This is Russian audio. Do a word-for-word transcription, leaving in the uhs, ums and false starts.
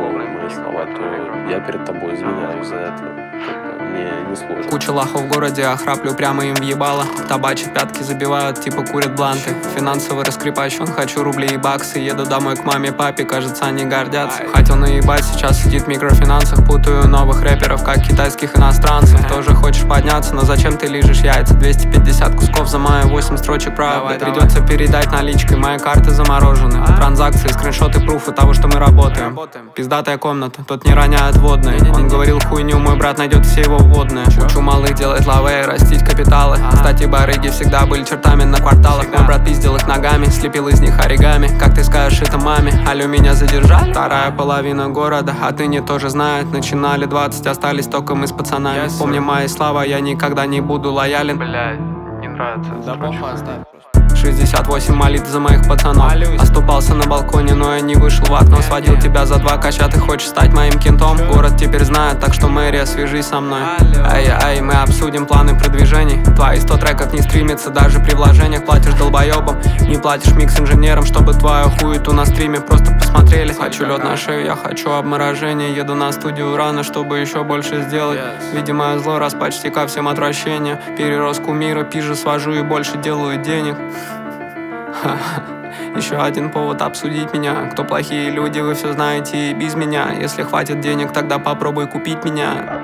мои слова, то я перед тобой извиняюсь за это. Мне не сложно. Куча лохов в городе, а храплю прямо им въебало. Табачат, пятки забивают, типа курят бланты. Финансовый раскрепощен, хочу рубли и баксы. Еду домой к маме, папе, кажется, они гордятся. Хотел наебать, сейчас сидит в микрофинансах. Путаю новых рэперов, как китайских иностранцев. Тоже хочешь подняться, но зачем ты лижешь яйца? двести пятьдесят кусков за мои восемь строчек правды. Придется передать наличкой, мои карты заморожены. Транзакции, скриншоты, пруфы того, что мы работаем. Пиздатая комната, тут не роняют водные. Он говорил хуйню, мой брат найдет все его вводные. Учу малых делать лаве, растить капиталы. Кстати, барыги всегда были чертами на кварталах. Мой брат пиздил их ногами, слепил из них оригами. Как ты скажешь это маме? Алло, меня задержали? Вторая половина города, отныне тоже знает. Начинали двадцать, остались только мы с пацанами. Помни мои слова, я никогда не буду лоялен. Блядь, не нравится. Да бомба оставь просто. шестьдесят восемь молитв за моих пацанов. Оступался на балконе, но я не вышел в окно. Сводил тебя за два кача, ты хочешь стать моим кентом? Город теперь знает, так что мэрия, свяжись со мной. Ай-ай, мы обсудим планы продвижений. Твои сто треков не стримятся даже при вложениях. Платишь долбоебам, не платишь микс-инженерам, чтобы твою хуету на стриме просто посмотрели. Хочу лед на шею, я хочу обморожение. Еду на студию рано, чтобы еще больше сделать. Видимо, зло, раз почти ко всем отвращения. Перерос кумира, пизже свожу и больше делаю денег. Еще один повод обсудить меня. Кто плохие люди, вы все знаете и без меня. Если хватит денег, тогда попробуй купить меня.